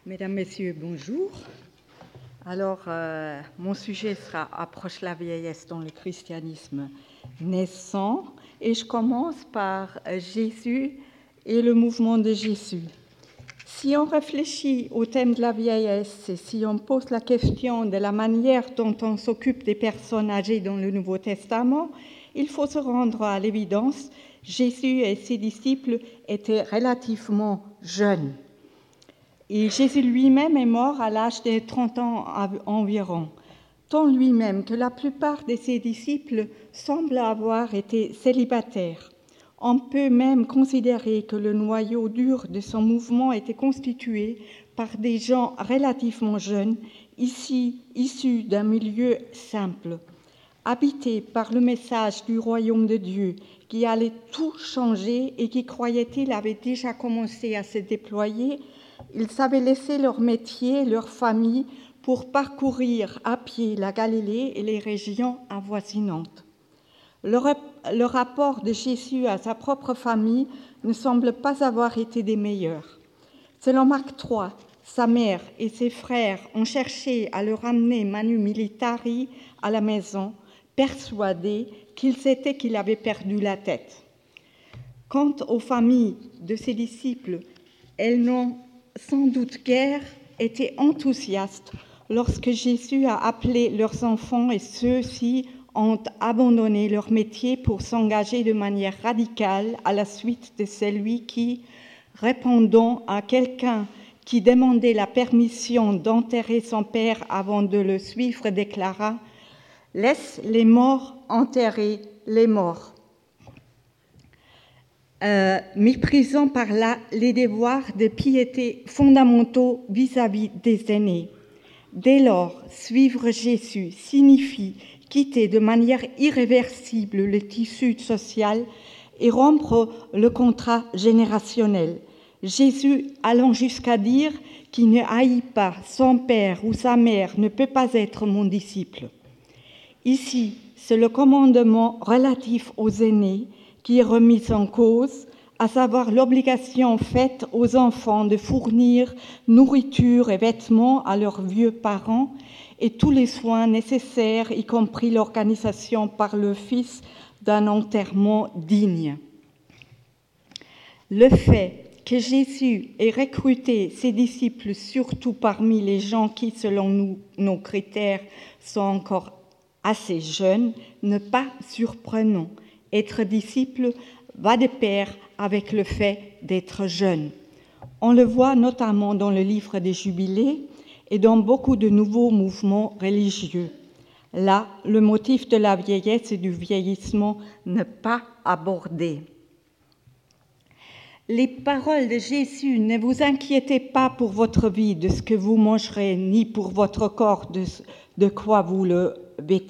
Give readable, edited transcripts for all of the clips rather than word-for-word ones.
Mesdames, Messieurs, bonjour. Alors, mon sujet sera « Approche la vieillesse dans le christianisme naissant » et je commence par Jésus et le mouvement de Jésus. Si on réfléchit au thème de la vieillesse et si on pose la question de la manière dont on s'occupe des personnes âgées dans le Nouveau Testament, il faut se rendre à l'évidence, Jésus et ses disciples étaient relativement jeunes. Et Jésus lui-même est mort à l'âge de 30 ans environ, tant lui-même que la plupart de ses disciples semblent avoir été célibataires. On peut même considérer que le noyau dur de son mouvement était constitué par des gens relativement jeunes, issus d'un milieu simple. Habités par le message du royaume de Dieu qui allait tout changer et qui, croyaient-ils, avait déjà commencé à se déployer, ils savaient laisser leur métier, leur famille, pour parcourir à pied la Galilée et les régions avoisinantes. Le rapport de Jésus à sa propre famille ne semble pas avoir été des meilleurs. Selon Marc 3, sa mère et ses frères ont cherché à le ramener manu militari à la maison, persuadés qu'il avait perdu la tête. Quant aux familles de ses disciples, elles n'ont sans doute guère été enthousiastes lorsque Jésus a appelé leurs enfants et ceux-ci ont abandonné leur métier pour s'engager de manière radicale à la suite de celui qui, répondant à quelqu'un qui demandait la permission d'enterrer son père avant de le suivre, déclara « Laisse les morts enterrer les morts ». Méprisant par là les devoirs de piété fondamentaux vis-à-vis des aînés. Dès lors, suivre Jésus signifie quitter de manière irréversible le tissu social et rompre le contrat générationnel. Jésus allant jusqu'à dire « qui ne haït pas son père ou sa mère ne peut pas être mon disciple ». Ici, c'est le commandement relatif aux aînés qui est remise en cause, à savoir l'obligation faite aux enfants de fournir nourriture et vêtements à leurs vieux parents et tous les soins nécessaires, y compris l'organisation par le fils d'un enterrement digne. Le fait que Jésus ait recruté ses disciples surtout parmi les gens qui, selon nous, nos critères, sont encore assez jeunes, n'est pas surprenant. Être disciple va de pair avec le fait d'être jeune. On le voit notamment dans le livre des Jubilés et dans beaucoup de nouveaux mouvements religieux. Là, le motif de la vieillesse et du vieillissement n'est pas abordé. Les paroles de Jésus « Ne vous inquiétez pas pour votre vie de ce que vous mangerez, ni pour votre corps de quoi vous le vêtirez »,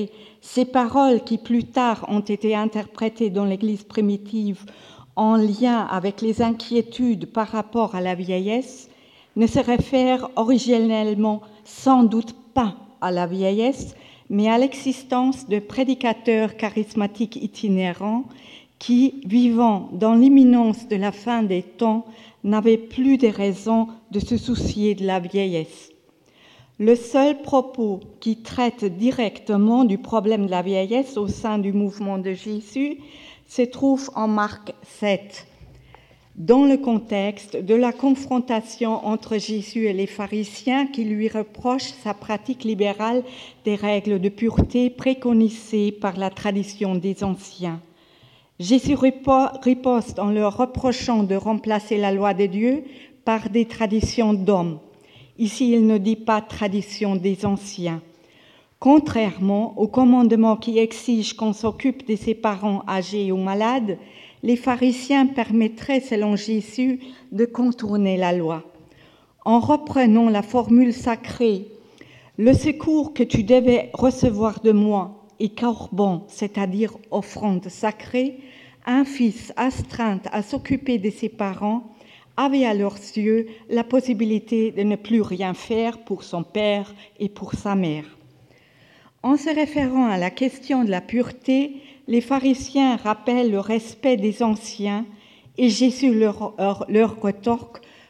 ces paroles qui plus tard ont été interprétées dans l'Église primitive en lien avec les inquiétudes par rapport à la vieillesse, ne se réfèrent originellement sans doute pas à la vieillesse, mais à l'existence de prédicateurs charismatiques itinérants qui, vivant dans l'imminence de la fin des temps, n'avaient plus de raison de se soucier de la vieillesse. Le seul propos qui traite directement du problème de la vieillesse au sein du mouvement de Jésus se trouve en Marc 7, dans le contexte de la confrontation entre Jésus et les pharisiens qui lui reprochent sa pratique libérale des règles de pureté préconisées par la tradition des anciens. Jésus riposte en leur reprochant de remplacer la loi de Dieu par des traditions d'hommes. Ici, il ne dit pas tradition des anciens. Contrairement au commandement qui exige qu'on s'occupe de ses parents âgés ou malades, les pharisiens permettraient, selon Jésus, de contourner la loi. En reprenant la formule sacrée, le secours que tu devais recevoir de moi est corban, c'est-à-dire offrande sacrée, un fils astreint à s'occuper de ses parents avait à leurs yeux la possibilité de ne plus rien faire pour son père et pour sa mère. En se référant à la question de la pureté, les pharisiens rappellent le respect des anciens et Jésus leur retorque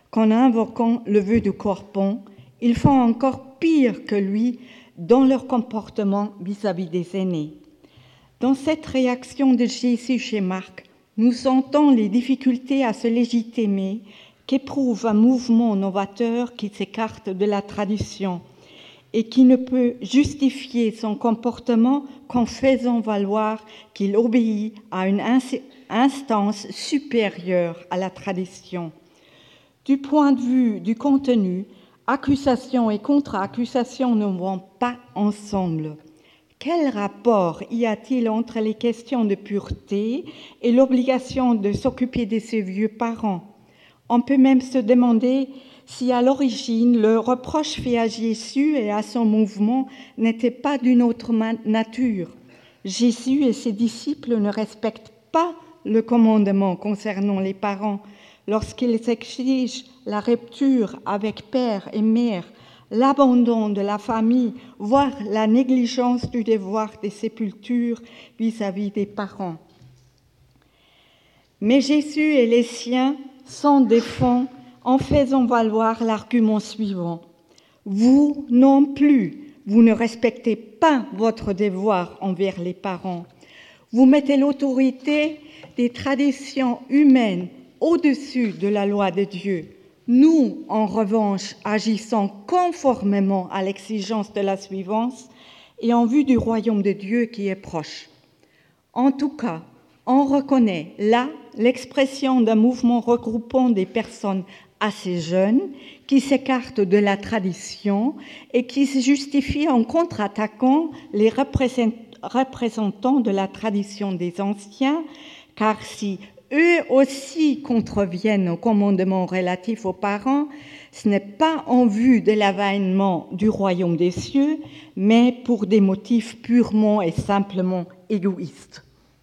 qu'en invoquant le vœu de Corpon, ils font encore pire que lui dans leur comportement vis-à-vis des aînés. Dans cette réaction de Jésus chez Marc, nous sentons les difficultés à se légitimer qu'éprouve un mouvement novateur qui s'écarte de la tradition et qui ne peut justifier son comportement qu'en faisant valoir qu'il obéit à une instance supérieure à la tradition. Du point de vue du contenu, accusation et contre-accusation ne vont pas ensemble. Quel rapport y a-t-il entre les questions de pureté et l'obligation de s'occuper de ses vieux parents ? On peut même se demander si à l'origine le reproche fait à Jésus et à son mouvement n'était pas d'une autre nature. Jésus et ses disciples ne respectent pas le commandement concernant les parents lorsqu'ils exigent la rupture avec père et mère, l'abandon de la famille, voire la négligence du devoir des sépultures vis-à-vis des parents. Mais Jésus et les siens s'en défendent en faisant valoir l'argument suivant. Vous non plus, vous ne respectez pas votre devoir envers les parents. Vous mettez l'autorité des traditions humaines au-dessus de la loi de Dieu. Nous, en revanche, agissons conformément à l'exigence de la suivance et en vue du royaume de Dieu qui est proche. En tout cas, on reconnaît là l'expression d'un mouvement regroupant des personnes assez jeunes qui s'écartent de la tradition et qui se justifient en contre-attaquant les représentants de la tradition des anciens, car si eux aussi contreviennent aux commandements relatifs aux parents, ce n'est pas en vue de l'avènement du royaume des cieux, mais pour des motifs purement et simplement égoïstes.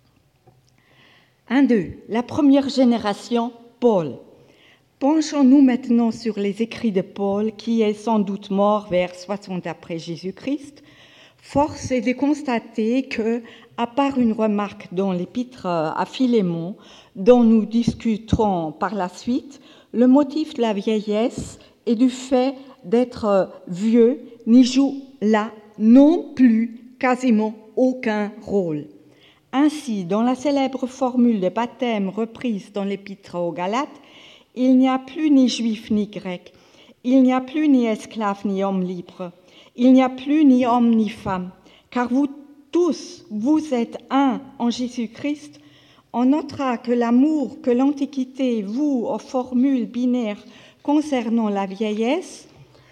1-2. La première génération, Paul. Penchons-nous maintenant sur les écrits de Paul, qui est sans doute mort vers 60 après Jésus-Christ. Force est de constater que, à part une remarque dans l'épître à Philémon, dont nous discuterons par la suite, le motif de la vieillesse et du fait d'être vieux n'y joue là non plus quasiment aucun rôle. Ainsi, dans la célèbre formule de baptême reprise dans l'épître aux Galates, il n'y a plus ni juif ni grec, il n'y a plus ni esclave ni homme libre, il n'y a plus ni homme ni femme, car vous tous, vous êtes un en Jésus-Christ. On notera que l'amour que l'Antiquité voue aux formules binaires concernant la vieillesse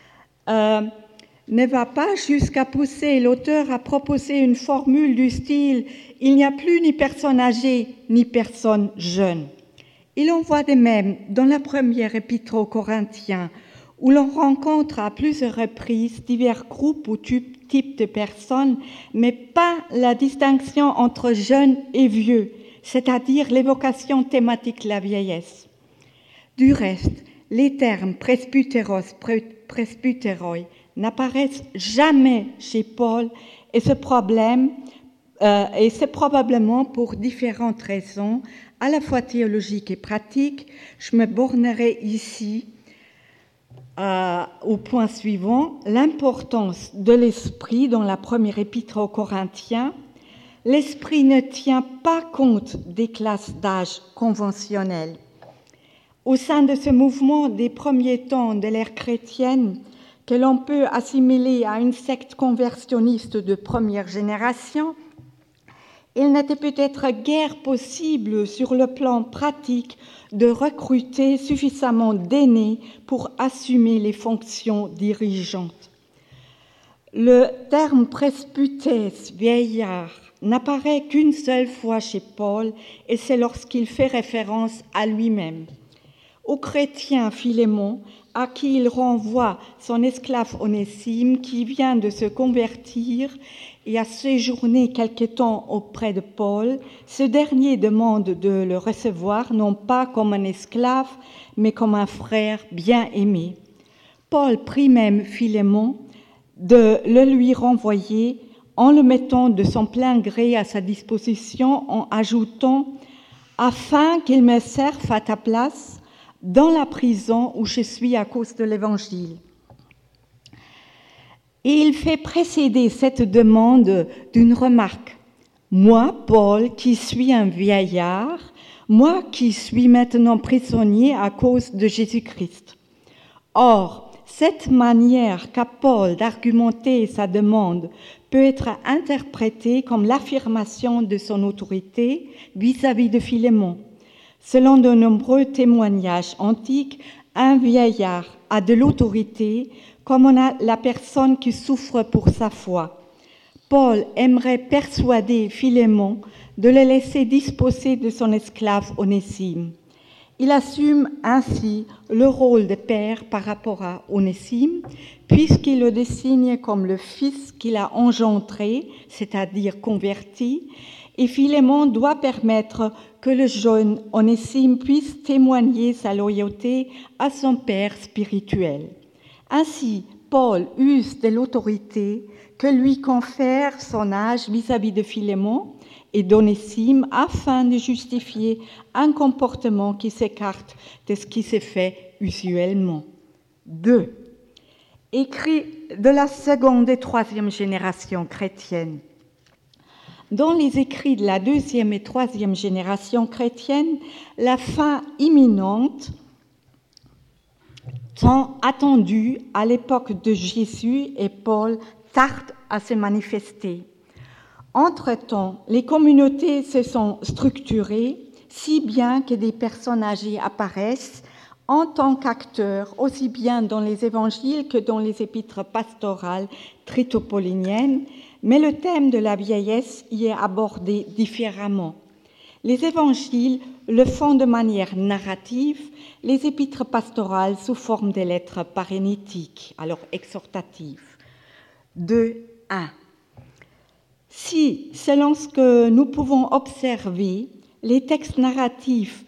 ne va pas jusqu'à pousser l'auteur à proposer une formule du style « il n'y a plus ni personne âgée ni personne jeune ». Il en va de même dans la première épître aux Corinthiens, où l'on rencontre à plusieurs reprises divers groupes ou types de personnes, mais pas la distinction entre jeunes et vieux, c'est-à-dire l'évocation thématique de la vieillesse. Du reste, les termes presbytéros, presbytéroi n'apparaissent jamais chez Paul et c'est probablement pour différentes raisons, à la fois théologiques et pratiques. Je me bornerai ici au point suivant, l'importance de l'esprit dans la première épître aux Corinthiens. L'esprit ne tient pas compte des classes d'âge conventionnelles. Au sein de ce mouvement des premiers temps de l'ère chrétienne, que l'on peut assimiler à une secte conversionniste de première génération, il n'était peut-être guère possible sur le plan pratique de recruter suffisamment d'aînés pour assumer les fonctions dirigeantes. Le terme presbytès, vieillard, n'apparaît qu'une seule fois chez Paul et c'est lorsqu'il fait référence à lui-même. Au chrétien Philémon, à qui il renvoie son esclave Onésime qui vient de se convertir et a séjourné quelque temps auprès de Paul, ce dernier demande de le recevoir non pas comme un esclave, mais comme un frère bien-aimé. Paul prie même Philémon de le lui renvoyer en le mettant de son plein gré à sa disposition, en ajoutant « afin qu'il me serve à ta place, dans la prison où je suis à cause de l'Évangile. Et il fait précéder cette demande d'une remarque. Moi, Paul, qui suis un vieillard, moi qui suis maintenant prisonnier à cause de Jésus-Christ. Or, cette manière qu'a Paul d'argumenter sa demande peut être interprétée comme l'affirmation de son autorité vis-à-vis de Philémon. Selon de nombreux témoignages antiques, un vieillard a de l'autorité comme on a la personne qui souffre pour sa foi. Paul aimerait persuader Philémon de le laisser disposer de son esclave Onésime. Il assume ainsi le rôle de père par rapport à Onésime, puisqu'il le désigne comme le fils qu'il a engendré, c'est-à-dire converti, et Philémon doit permettre que le jeune Onésime puisse témoigner sa loyauté à son père spirituel. Ainsi, Paul use de l'autorité que lui confère son âge vis-à-vis de Philémon et d'Onésime afin de justifier un comportement qui s'écarte de ce qui se fait usuellement. 2. Écrit de la seconde et troisième génération chrétienne. Dans les écrits de la deuxième et troisième génération chrétienne, la fin imminente, tant attendue à l'époque de Jésus et Paul, tarde à se manifester. Entre-temps, les communautés se sont structurées, si bien que des personnes âgées apparaissent en tant qu'acteurs, aussi bien dans les évangiles que dans les épîtres pastorales tritopoliniennes, mais le thème de la vieillesse y est abordé différemment. Les évangiles le font de manière narrative, les épîtres pastorales sous forme de lettres parénétiques, alors exhortatives. 2.1. Si, selon ce que nous pouvons observer, les textes narratifs,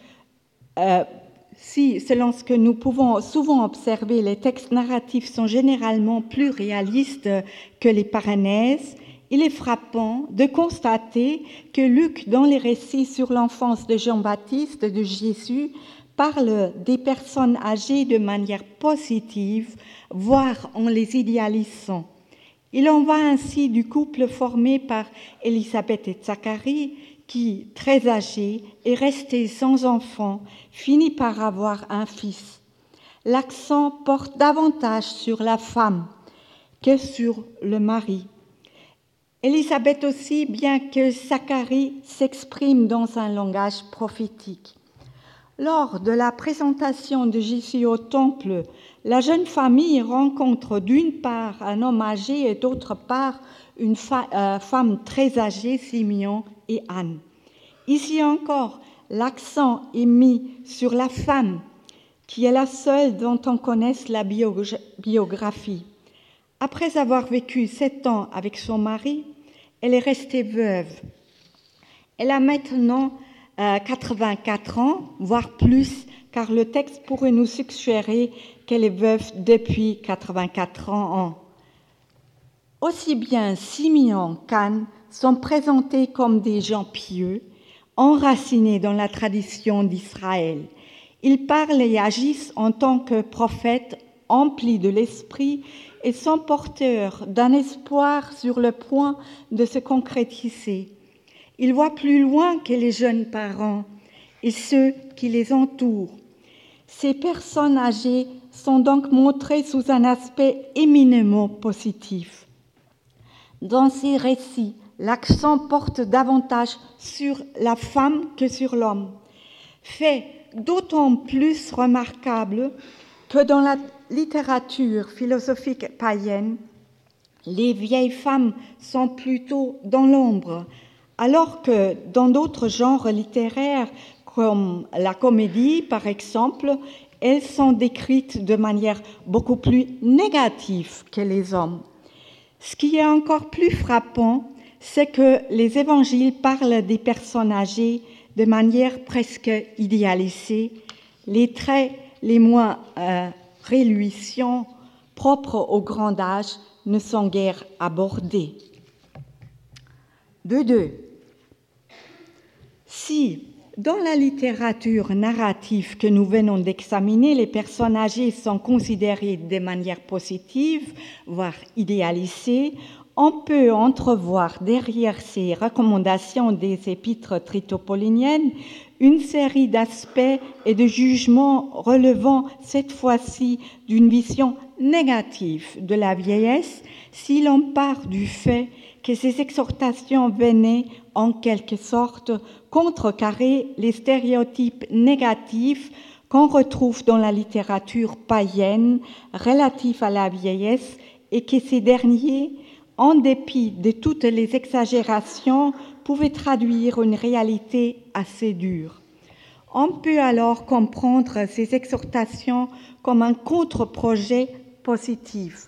selon ce que nous pouvons souvent observer, les textes narratifs sont généralement plus réalistes que les parénèses, il est frappant de constater que Luc, dans les récits sur l'enfance de Jean-Baptiste, de Jésus, parle des personnes âgées de manière positive, voire en les idéalisant. Il en va ainsi du couple formé par Élisabeth et Zacharie, qui, très âgé et resté sans enfant, finit par avoir un fils. L'accent porte davantage sur la femme que sur le mari. Élisabeth aussi, bien que Zacharie s'exprime dans un langage prophétique. Lors de la présentation de Jésus au temple, la jeune famille rencontre d'une part un homme âgé et d'autre part une femme très âgée, Simeon et Anne. Ici encore, l'accent est mis sur la femme, qui est la seule dont on connaisse la biographie. Après avoir vécu 7 ans avec son mari, elle est restée veuve. Elle a maintenant 84 ans, voire plus, car le texte pourrait nous suggérer qu'elle est veuve depuis 84 ans. Aussi bien Simeon qu'Anne sont présentés comme des gens pieux, enracinés dans la tradition d'Israël. Ils parlent et agissent en tant que prophètes emplis de l'esprit et sont porteurs d'un espoir sur le point de se concrétiser. Ils voient plus loin que les jeunes parents et ceux qui les entourent. Ces personnes âgées sont donc montrées sous un aspect éminemment positif. Dans ces récits, l'accent porte davantage sur la femme que sur l'homme. Fait d'autant plus remarquable que dans la littérature philosophique païenne, les vieilles femmes sont plutôt dans l'ombre, alors que dans d'autres genres littéraires, comme la comédie par exemple, elles sont décrites de manière beaucoup plus négative que les hommes. Ce qui est encore plus frappant, c'est que les évangiles parlent des personnes âgées de manière presque idéalisée. Les traits les moins réluisants, propres au grand âge, ne sont guère abordés. 2. Si, Dans la littérature narrative que nous venons d'examiner, les personnes âgées sont considérées de manière positive, voire idéalisées. On peut entrevoir derrière ces recommandations des épîtres tritopauliniennes une série d'aspects et de jugements relevant cette fois-ci d'une vision négative de la vieillesse, si l'on part du fait que ces exhortations venaient en quelque sorte contrecarrer les stéréotypes négatifs qu'on retrouve dans la littérature païenne relative à la vieillesse et que ces derniers, en dépit de toutes les exagérations, pouvaient traduire une réalité assez dure. On peut alors comprendre ces exhortations comme un contre-projet positif.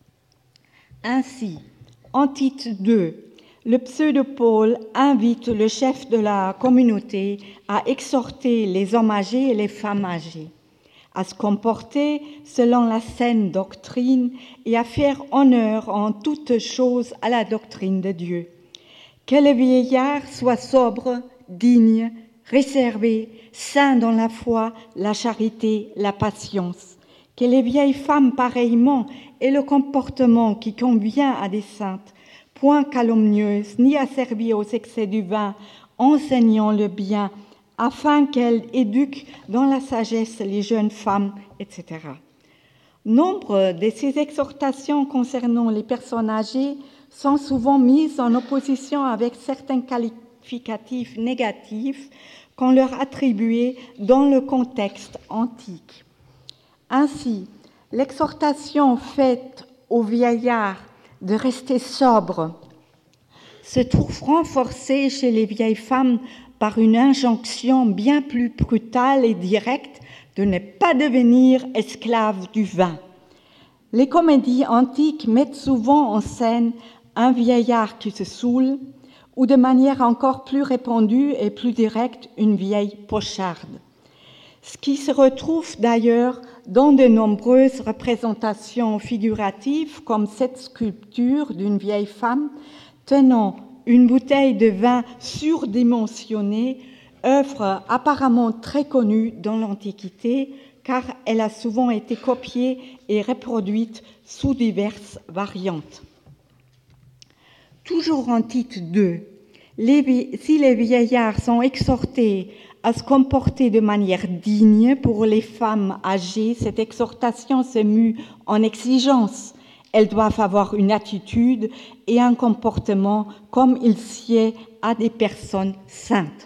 Ainsi, en Tite 2, le pseudo-Paul invite le chef de la communauté à exhorter les hommes âgés et les femmes âgées, à se comporter selon la saine doctrine et à faire honneur en toutes choses à la doctrine de Dieu. Que le vieillard soit sobre, digne, réservé, saint dans la foi, la charité, la patience. Que les vieilles femmes pareillement aient le comportement qui convient à des saintes, point calomnieuse, ni asservie aux excès du vin, enseignant le bien, afin qu'elles éduquent dans la sagesse les jeunes femmes, etc. Nombre de ces exhortations concernant les personnes âgées sont souvent mises en opposition avec certains qualificatifs négatifs qu'on leur attribuait dans le contexte antique. Ainsi, l'exhortation faite aux vieillards de rester sobre se trouve renforcée chez les vieilles femmes par une injonction bien plus brutale et directe de ne pas devenir esclaves du vin. Les comédies antiques mettent souvent en scène un vieillard qui se saoule, ou de manière encore plus répandue et plus directe, une vieille pocharde. Ce qui se retrouve d'ailleurs dans de nombreuses représentations figuratives, comme cette sculpture d'une vieille femme tenant une bouteille de vin surdimensionnée, œuvre apparemment très connue dans l'Antiquité, car elle a souvent été copiée et reproduite sous diverses variantes. Toujours en Tite 2, si les vieillards sont exhortés à se comporter de manière digne pour les femmes âgées, cette exhortation se mue en exigence. Elles doivent avoir une attitude et un comportement comme il sied à des personnes saintes.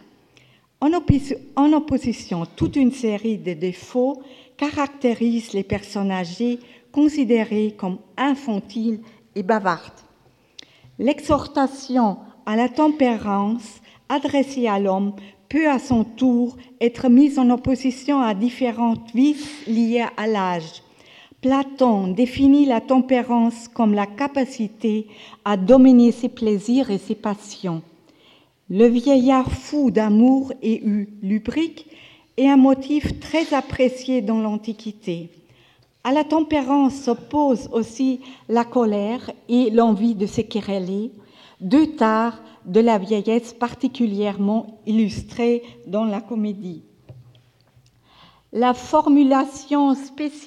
En opposition, toute une série de défauts caractérisent les personnes âgées considérées comme infantiles et bavardes. L'exhortation à la tempérance adressée à l'homme peut à son tour être mise en opposition à différentes vices liés à l'âge. Platon définit la tempérance comme la capacité à dominer ses plaisirs et ses passions. Le vieillard fou d'amour et lubrique est un motif très apprécié dans l'Antiquité. À la tempérance s'oppose aussi la colère et l'envie de se quereller, deux tares de la vieillesse particulièrement illustrées dans la comédie. La formulation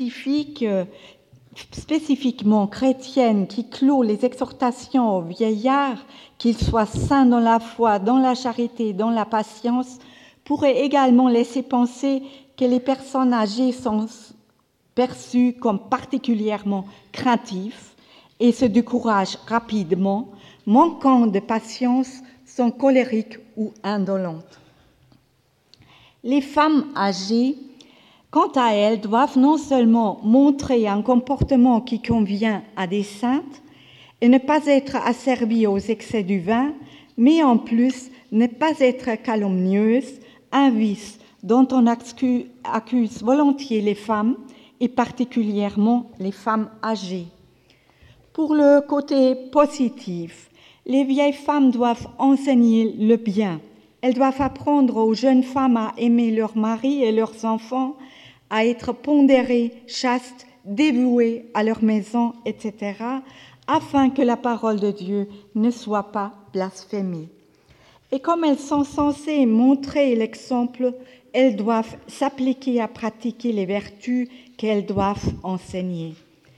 spécifiquement chrétienne qui clôt les exhortations aux vieillards, qu'ils soient saints dans la foi, dans la charité, dans la patience, pourrait également laisser penser que les personnes âgées sont perçues comme particulièrement craintifs et se découragent rapidement, manquant de patience, sont colériques ou indolentes. Les femmes âgées, quant à elles, doivent non seulement montrer un comportement qui convient à des saintes et ne pas être asservies aux excès du vin, mais en plus ne pas être calomnieuses, un vice dont on accuse volontiers les femmes et particulièrement les femmes âgées. Pour le côté positif, les vieilles femmes doivent enseigner le bien. Elles doivent apprendre aux jeunes femmes à aimer leurs maris et leurs enfants, à être pondérées, chastes, dévouées à leur maison, etc., afin que la parole de Dieu ne soit pas blasphémée. Et comme elles sont censées montrer l'exemple, elles doivent s'appliquer à pratiquer les vertus qu'elles doivent enseigner.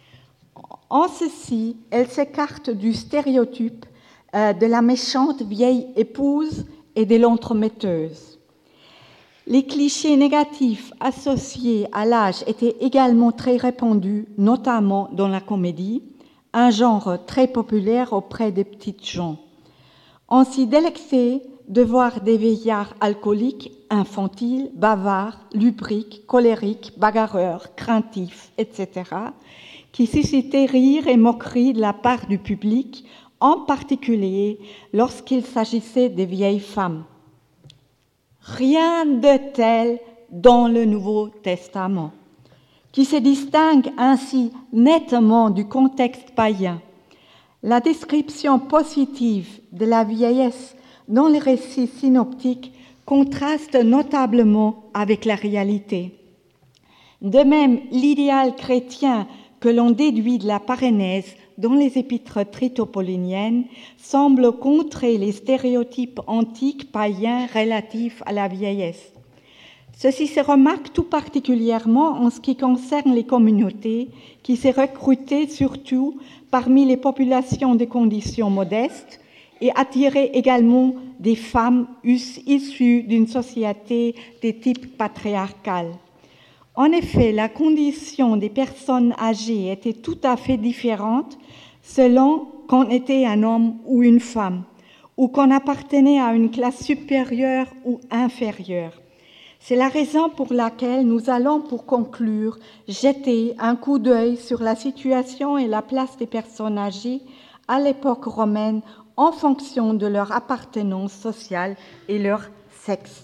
En ceci, elles s'écartent du stéréotype de la méchante vieille épouse et de l'entremetteuse. Les clichés négatifs associés à l'âge étaient également très répandus, notamment dans la comédie, un genre très populaire auprès des petites gens. On s'y délectait de voir des vieillards alcooliques, infantiles, bavards, lubriques, colériques, bagarreurs, craintifs, etc., qui suscitaient rire et moquerie de la part du public, en particulier lorsqu'il s'agissait des vieilles femmes. Rien de tel dans le Nouveau Testament, qui se distingue ainsi nettement du contexte païen. La description positive de la vieillesse dans les récits synoptiques contraste notablement avec la réalité. De même, l'idéal chrétien que l'on déduit de la parénèse dans les épîtres tritopauliniennes semble contrer les stéréotypes antiques païens relatifs à la vieillesse. Ceci se remarque tout particulièrement en ce qui concerne les communautés qui se recrutaient surtout parmi les populations de conditions modestes et attiraient également des femmes issues d'une société de type patriarcal. En effet, la condition des personnes âgées était tout à fait différente selon qu'on était un homme ou une femme, ou qu'on appartenait à une classe supérieure ou inférieure. C'est la raison pour laquelle nous allons, pour conclure, jeter un coup d'œil sur la situation et la place des personnes âgées à l'époque romaine en fonction de leur appartenance sociale et leur sexe.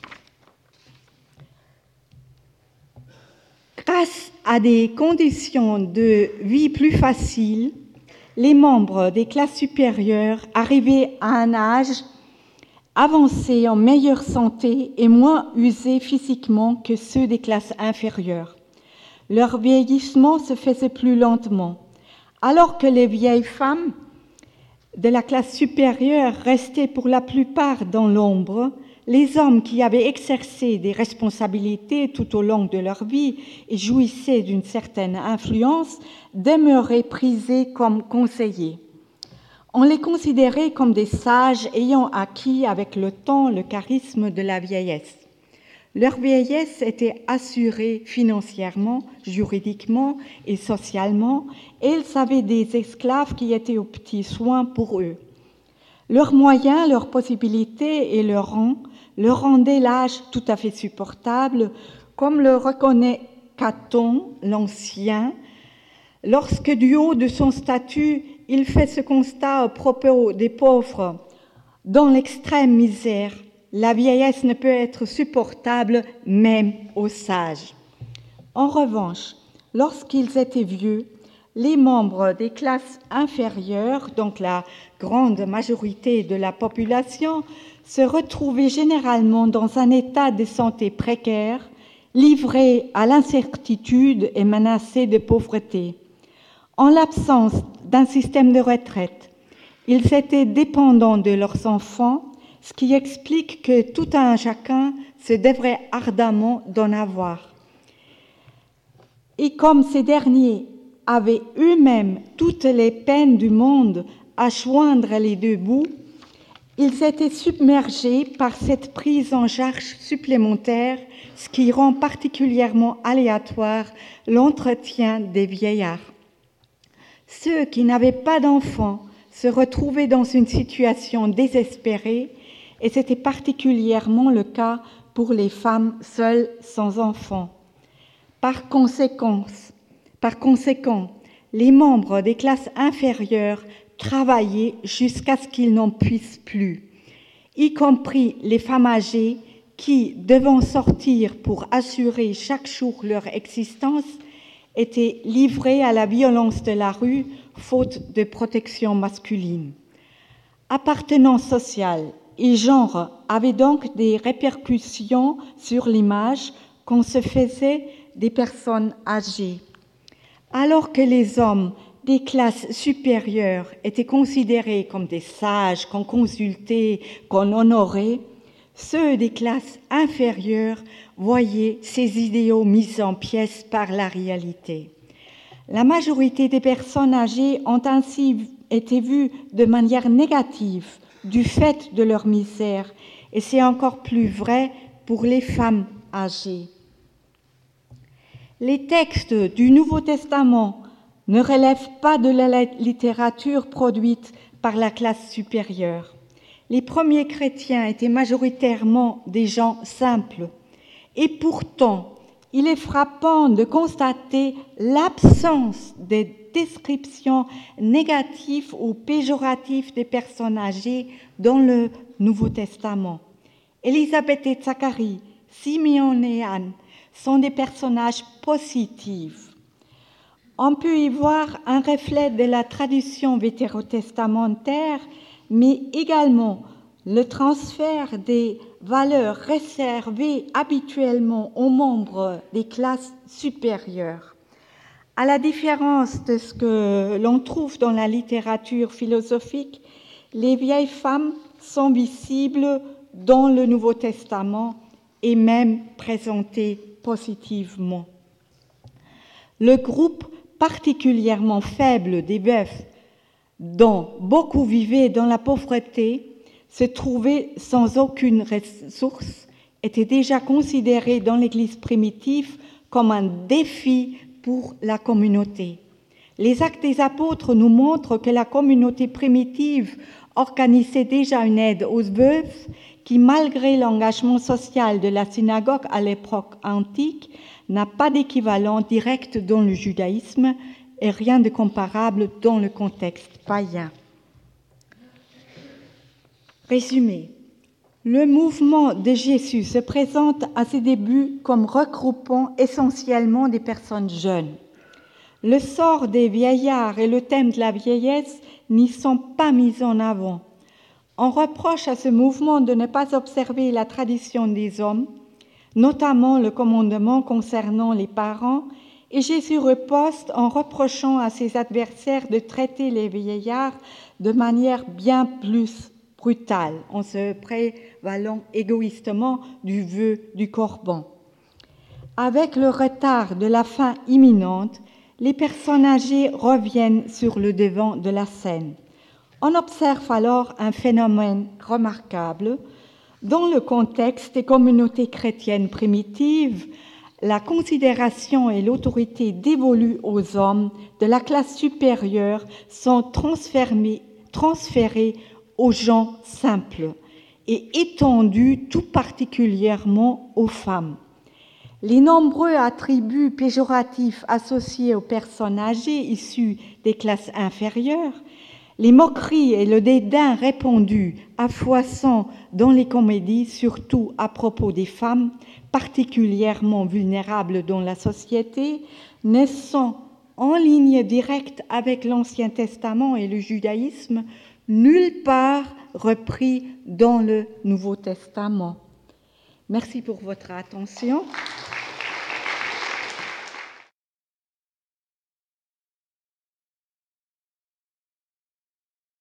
Grâce à des conditions de vie plus faciles, les membres des classes supérieures arrivaient à un âge avancé, en meilleure santé et moins usés physiquement que ceux des classes inférieures. Leur vieillissement se faisait plus lentement, alors que les vieilles femmes de la classe supérieure restaient pour la plupart dans l'ombre. Les hommes qui avaient exercé des responsabilités tout au long de leur vie et jouissaient d'une certaine influence demeuraient prisés comme conseillers. On les considérait comme des sages ayant acquis avec le temps le charisme de la vieillesse. Leur vieillesse était assurée financièrement, juridiquement et socialement, et ils avaient des esclaves qui étaient aux petits soins pour eux. Leurs moyens, leurs possibilités et leur rang leur rendaient l'âge tout à fait supportable, comme le reconnaît Caton, l'Ancien, lorsque du haut de son statut, il fait ce constat à propos des pauvres. Dans l'extrême misère, la vieillesse ne peut être supportable même aux sages. En revanche, lorsqu'ils étaient vieux, les membres des classes inférieures, donc la grande majorité de la population, se retrouvaient généralement dans un état de santé précaire, livrés à l'incertitude et menacés de pauvreté. En l'absence d'un système de retraite, ils étaient dépendants de leurs enfants, ce qui explique que tout un chacun se devrait ardemment d'en avoir. Et comme ces derniers avaient eux-mêmes toutes les peines du monde à joindre les deux bouts, ils étaient submergés par cette prise en charge supplémentaire, ce qui rend particulièrement aléatoire l'entretien des vieillards. Ceux qui n'avaient pas d'enfants se retrouvaient dans une situation désespérée, et c'était particulièrement le cas pour les femmes seules sans enfants. Par conséquent, les membres des classes inférieures travaillaient jusqu'à ce qu'ils n'en puissent plus, y compris les femmes âgées qui, devant sortir pour assurer chaque jour leur existence, étaient livrées à la violence de la rue, faute de protection masculine. Appartenance sociale et genre avaient donc des répercussions sur l'image qu'on se faisait des personnes âgées. Alors que les hommes des classes supérieures étaient considérés comme des sages qu'on consultait, qu'on honorait, ceux des classes inférieures voyaient ces idéaux mis en pièces par la réalité. La majorité des personnes âgées ont ainsi été vues de manière négative du fait de leur misère, et c'est encore plus vrai pour les femmes âgées. Les textes du Nouveau Testament ne relèvent pas de la littérature produite par la classe supérieure. Les premiers chrétiens étaient majoritairement des gens simples. Et pourtant, il est frappant de constater l'absence des descriptions négatives ou péjoratives des personnes âgées dans le Nouveau Testament. Élisabeth et Zacharie, Simeon et Anne sont des personnages positifs. On peut y voir un reflet de la tradition vétérotestamentaire, mais également le transfert des valeurs réservées habituellement aux membres des classes supérieures. À la différence de ce que l'on trouve dans la littérature philosophique, les vieilles femmes sont visibles dans le Nouveau Testament et même présentées positivement. Le groupe particulièrement faible des veufs, dont beaucoup vivaient dans la pauvreté, se trouvaient sans aucune ressource, était déjà considéré dans l'Église primitive comme un défi pour la communauté. Les Actes des Apôtres nous montrent que la communauté primitive organisait déjà une aide aux veuves qui, malgré l'engagement social de la synagogue à l'époque antique, n'a pas d'équivalent direct dans le judaïsme et rien de comparable dans le contexte païen. Résumé, le mouvement de Jésus se présente à ses débuts comme regroupant essentiellement des personnes jeunes. Le sort des vieillards et le thème de la vieillesse n'y sont pas mis en avant. On reproche à ce mouvement de ne pas observer la tradition des hommes, notamment le commandement concernant les parents, et Jésus riposte en reprochant à ses adversaires de traiter les vieillards de manière bien plus brutale, en se prévalant égoïstement du vœu du corban. Avec le retard de la fin imminente, les personnes âgées reviennent sur le devant de la scène. On observe alors un phénomène remarquable. Dans le contexte des communautés chrétiennes primitives, la considération et l'autorité dévolues aux hommes de la classe supérieure sont transférées aux gens simples et étendues tout particulièrement aux femmes. Les nombreux attributs péjoratifs associés aux personnes âgées issues des classes inférieures, les moqueries et le dédain répandus à foison dans les comédies, surtout à propos des femmes, particulièrement vulnérables dans la société, ne sont en ligne directe avec l'Ancien Testament et le judaïsme, nulle part repris dans le Nouveau Testament. Merci pour votre attention.